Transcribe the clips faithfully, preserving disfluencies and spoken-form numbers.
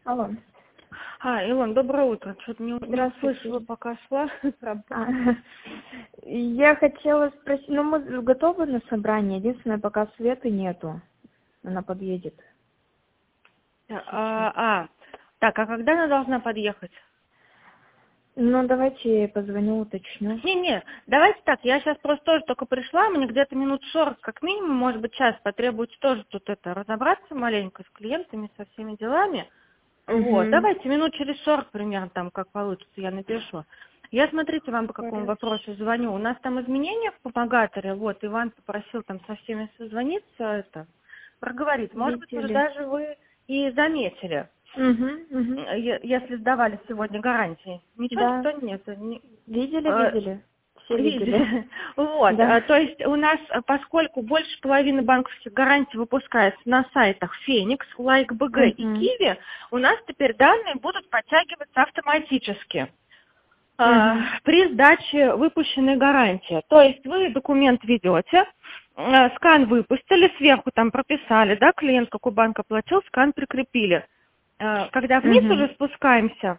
Алло. А, Илон, доброе утро. Что-то не, не Здравствуйте. услышала, пока шла. А, Я хотела спросить, ну мы готовы на собрание, единственное, пока Светы нету, она подъедет. А, а, так, а когда она должна подъехать? Ну давайте я ей позвоню, уточню. Не-не, давайте так, я сейчас просто тоже только пришла, мне где-то минут сорок, как минимум, может быть, час потребуется тоже тут это разобраться маленько с клиентами, со всеми делами. Вот, Угу. давайте минут через сорок примерно, там, как получится, я напишу. Я, смотрите, вам по какому Хорошо. вопросу звоню. У нас там изменения в помогаторе, вот, Иван попросил там со всеми созвониться, это, проговорить. Может быть, уже Видели? даже вы и заметили, Угу, угу. е- если сдавали сегодня гарантии. Ничего, Да. никто нет. Не- Видели, э, видели? Все видели. Видели. Вот. Да. а, То есть у нас, а, поскольку больше половины банковских гарантий выпускается на сайтах Феникс, LikeBG и Угу. Киви, у нас теперь данные будут подтягиваться автоматически а, Угу. при сдаче выпущенной гарантии. То есть вы документ ведете, а, скан выпустили, сверху там прописали, да, клиент какой банк оплатил, скан прикрепили. А, Когда вниз Угу. уже спускаемся,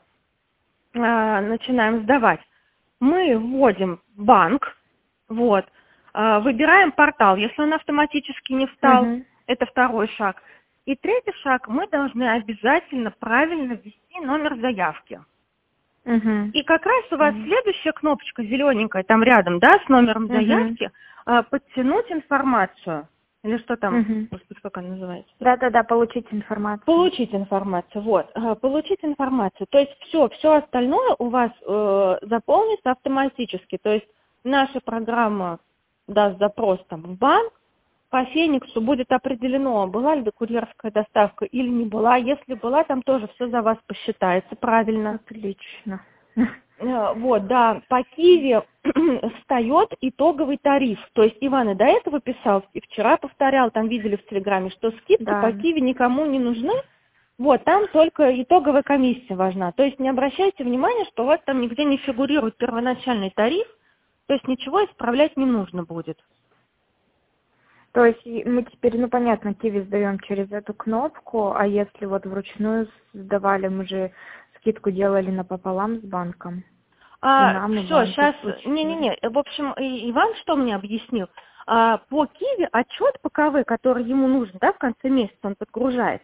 а, начинаем сдавать, мы вводим банк, вот, а, выбираем портал, если он автоматически не встал, Угу. это второй шаг. И третий шаг, мы должны обязательно правильно ввести номер заявки. Угу. И как раз у вас следующая кнопочка зелененькая, там рядом, да, с номером Угу. заявки, а, подтянуть информацию. Или что там, Угу. господи, как она называется? Да-да-да, получить информацию. Получить информацию, вот, э, получить информацию. То есть все, все остальное у вас э, заполнится автоматически. То есть наша программа даст запрос там в банк, по Фениксу будет определено, была ли курьерская доставка или не была. Если была, там тоже все за вас посчитается правильно. Отлично. Э, Вот, да, по Киви встает итоговый тариф. То есть Иван и до этого писал, и вчера повторял, там видели в Телеграме, что скидки Да. по Киви никому не нужны. Вот, там только итоговая комиссия важна. То есть не обращайте внимания, что у вас там нигде не фигурирует первоначальный тариф, то есть ничего исправлять не нужно будет. То есть и мы теперь, ну понятно, Киви сдаем через эту кнопку, а если вот вручную сдавали, мы же скидку делали напополам с банком. И А, нам, и все, банку сейчас, случае. не-не-не, в общем, и Иван что мне объяснил? А, по Киви отчет по КВ, который ему нужен, да, в конце месяца он подгружает,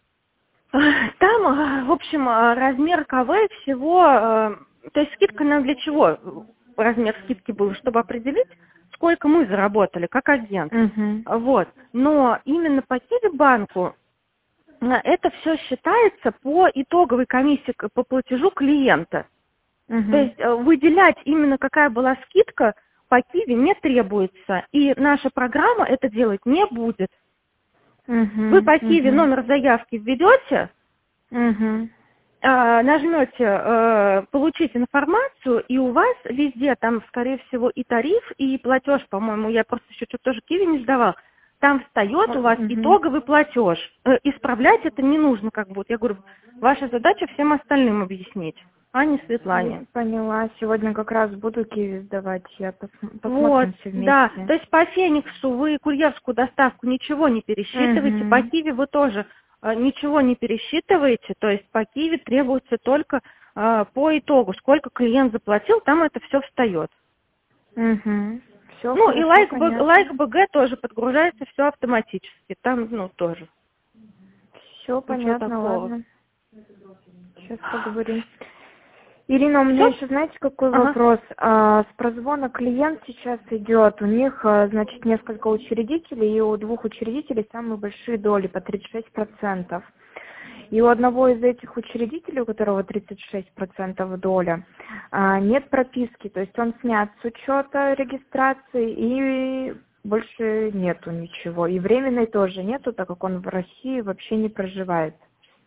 там, а, в общем, а, размер КВ всего, а, то есть скидка нам для чего размер скидки был, чтобы определить, сколько мы заработали как агент. Угу. Вот. Но именно по Киви банку а, это все считается по итоговой комиссии к- по платежу клиента. Угу. То есть э, выделять именно какая была скидка по Киви не требуется. И наша программа это делать не будет. Угу. Вы по Киви номер заявки введете, Угу. а, нажмете э, «Получить информацию», и у вас везде, там, скорее всего, и тариф, и платеж, по-моему, я просто еще что-то тоже Киви не сдавал, там встает у вас Угу. итоговый платеж. Э, Исправлять это не нужно, как будто. Я говорю, ваша задача всем остальным объяснить, а не Светлане. Я поняла. Сегодня как раз буду Киви сдавать. Я пос... Вот, посмотрим все вместе. да, то есть по Фениксу вы курьерскую доставку ничего не пересчитываете, Угу. по Киви вы тоже э, ничего не пересчитываете, то есть по Киви требуется только э, по итогу, сколько клиент заплатил, там это все встает. Угу. Все Ну и хорошо, лайк, понятно. лайк БГ тоже подгружается все автоматически, там, ну, тоже. Все Ничего понятно, такого. ладно. Сейчас поговорим. Ирина, у меня Все? еще, знаете, какой Ага. вопрос? А, с прозвона клиент сейчас идет. У них, а, значит, несколько учредителей, и у двух учредителей самые большие доли, по тридцать шесть процентов. И у одного из этих учредителей, у которого тридцать шесть процентов доля, а, нет прописки, то есть он снят с учета регистрации и больше нету ничего. И временной тоже нету, так как он в России вообще не проживает.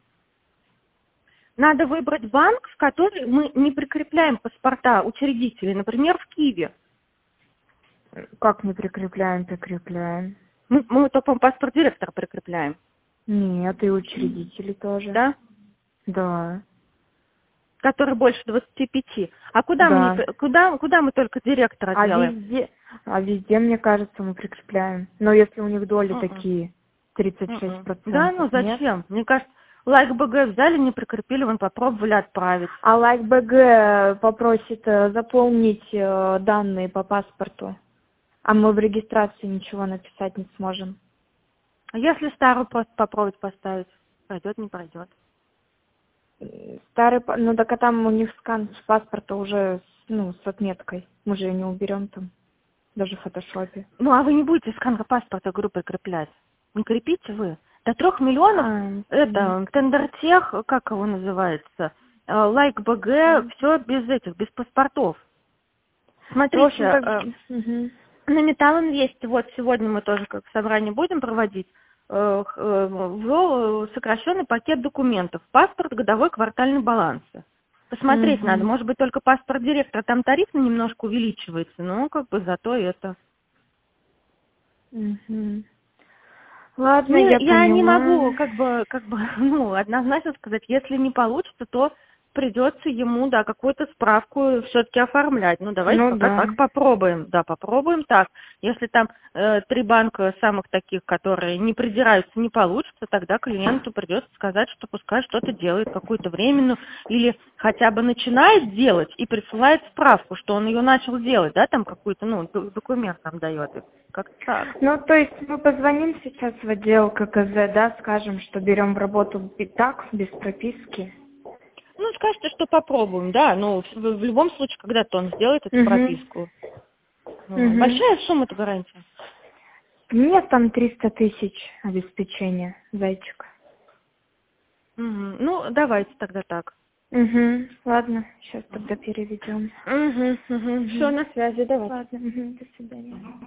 Надо выбрать банк, в который мы не прикрепляем паспорта учредителей, например, в Киви. Как не прикрепляем, прикрепляем? Мы, мы только паспорт директора прикрепляем, Нет, и учредители тоже. да? Да. Который больше двадцати пяти. А куда, Да. мы, не- куда, куда мы только директора А делаем? везде, а везде, мне кажется, мы прикрепляем. Но если у них доли Мгм. такие, тридцать шесть Мгм. процентов, Да, ну нет? зачем? Мне кажется, Лайк БГ взяли, не прикрепили, вон попробовали отправить. А Лайк БГ попросит э, заполнить э, данные по паспорту, а мы в регистрации ничего написать не сможем. А если старую просто попробовать поставить? Пройдет, не пройдет. Старый, па- ну так а там у них скан с паспорта уже ну, с отметкой. Мы же ее не уберем там, даже в фотошопе. Ну, а вы не будете скан паспорта, говорю, прикреплять? Не крепите вы? До трех миллионов, А, это, мгм. Тендертех, как его называется, Лайк БГ, все без этих, без паспортов. В Смотрите, общем, как... э, Мгм. на Металл Инвесте, вот сегодня мы тоже как собрание будем проводить, э, х- э, ввел сокращенный пакет документов, паспорт, годовой, квартальный балансы. Посмотреть надо, Мгм. может быть, только паспорт директора, там тариф немножко увеличивается, но как бы зато это. Мгм. Ладно, Не, я я не могу поняла. как бы, как бы, ну, однозначно сказать, если не получится, то придется ему, да, какую-то справку все-таки оформлять. Ну, давайте Ну пока да. так попробуем. Да, попробуем так. Если там э, три банка самых таких, которые не придираются, не получится, тогда клиенту придется сказать, что пускай что-то делает какую-то временную, или хотя бы начинает делать и присылает справку, что он ее начал делать, да, там какой-то, ну, д- документ там дает. Как-то так. Ну, то есть мы позвоним сейчас в отдел ККЗ, да, скажем, что берем в работу и так, без прописки. Ну, скажете, что попробуем, да, но в, в любом случае, когда-то он сделает эту Угу. прописку. Ну, Угу. большая сумма-то гарантия. Нет, там триста тысяч обеспечения, зайчик. Мгм. Ну, давайте тогда так. Угу. Ладно, сейчас тогда переведем. Угу, угу. Все, Угу. на связи, давайте. Ладно, угу. До свидания.